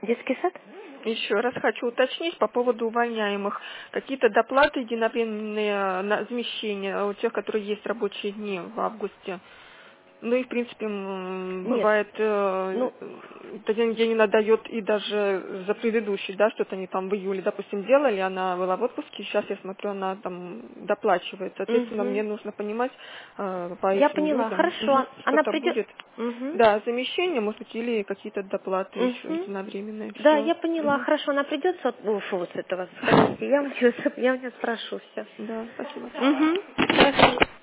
Детский сад? Еще раз хочу уточнить по поводу увольняемых. Какие-то доплаты единовременные на замещение у тех, которые есть рабочие дни в августе? Ну и, в принципе, бывает, Татьяна Евгеньевна дает и даже за предыдущий, да, что-то они там в июле, допустим, делали, она была в отпуске, сейчас я смотрю, она там доплачивает. Соответственно, мне нужно понимать по Я этим поняла, людям, хорошо. Она что-то придет. будет. Да, замещение, может быть, или какие-то доплаты еще единовременные. Да, Все. я поняла, хорошо. Она придет с этого. Скажите, я у нее спрошу все. Да, спасибо. Хорошо.